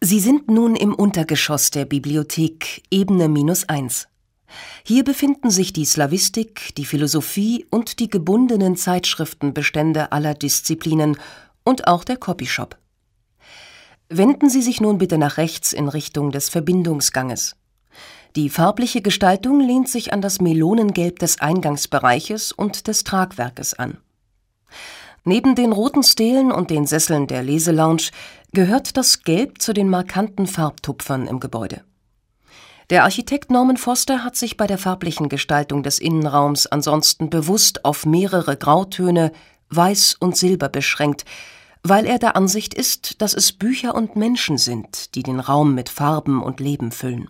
Sie sind nun im Untergeschoss der Bibliothek, Ebene -1. Hier befinden sich die Slawistik, die Philosophie und die gebundenen Zeitschriftenbestände aller Disziplinen und auch der Copyshop. Wenden Sie sich nun bitte nach rechts in Richtung des Verbindungsganges. Die farbliche Gestaltung lehnt sich an das Melonengelb des Eingangsbereiches und des Tragwerkes an. Neben den roten Stelen und den Sesseln der Leselounge gehört das Gelb zu den markanten Farbtupfern im Gebäude. Der Architekt Norman Foster hat sich bei der farblichen Gestaltung des Innenraums ansonsten bewusst auf mehrere Grautöne, Weiß und Silber beschränkt, weil er der Ansicht ist, dass es Bücher und Menschen sind, die den Raum mit Farben und Leben füllen.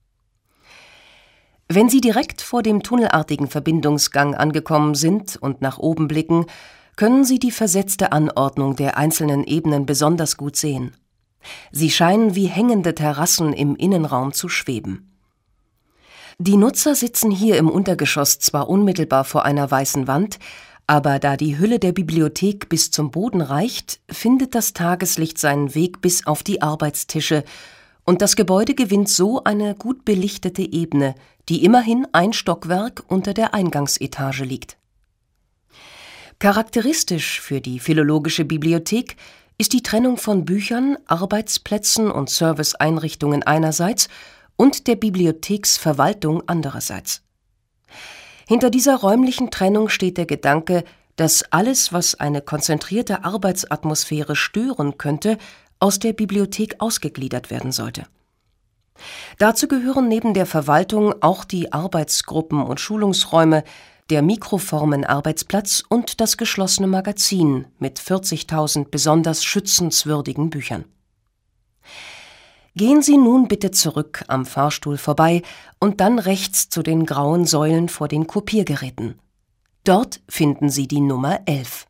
Wenn Sie direkt vor dem tunnelartigen Verbindungsgang angekommen sind und nach oben blicken, können Sie die versetzte Anordnung der einzelnen Ebenen besonders gut sehen. Sie scheinen wie hängende Terrassen im Innenraum zu schweben. Die Nutzer sitzen hier im Untergeschoss zwar unmittelbar vor einer weißen Wand, aber da die Hülle der Bibliothek bis zum Boden reicht, findet das Tageslicht seinen Weg bis auf die Arbeitstische und das Gebäude gewinnt so eine gut belichtete Ebene, die immerhin ein Stockwerk unter der Eingangsetage liegt. Charakteristisch für die Philologische Bibliothek ist die Trennung von Büchern, Arbeitsplätzen und Serviceeinrichtungen einerseits und der Bibliotheksverwaltung andererseits. Hinter dieser räumlichen Trennung steht der Gedanke, dass alles, was eine konzentrierte Arbeitsatmosphäre stören könnte, aus der Bibliothek ausgegliedert werden sollte. Dazu gehören neben der Verwaltung auch die Arbeitsgruppen und Schulungsräume, der Mikroformen-Arbeitsplatz und das geschlossene Magazin mit 40.000 besonders schützenswürdigen Büchern. Gehen Sie nun bitte zurück am Fahrstuhl vorbei und dann rechts zu den grauen Säulen vor den Kopiergeräten. Dort finden Sie die Nummer 11.